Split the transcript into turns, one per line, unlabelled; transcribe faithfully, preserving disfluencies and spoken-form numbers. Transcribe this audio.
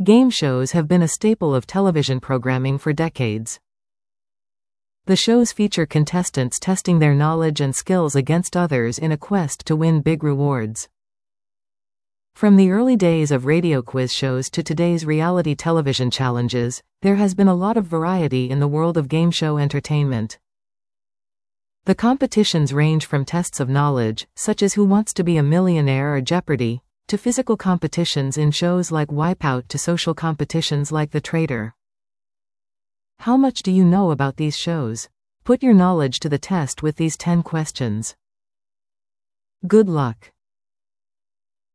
Game shows have been a staple of television programming for decades. The shows feature contestants testing their knowledge and skills against others in a quest to win big rewards. From the early days of radio quiz shows to today's reality television challenges, there has been a lot of variety in the world of game show entertainment. The competitions range from tests of knowledge, such as Who Wants to Be a Millionaire or Jeopardy!, to physical competitions in shows like Wipeout to social competitions like The Traitor. How much do you know about these shows? Put your knowledge to the test with these ten questions. Good luck.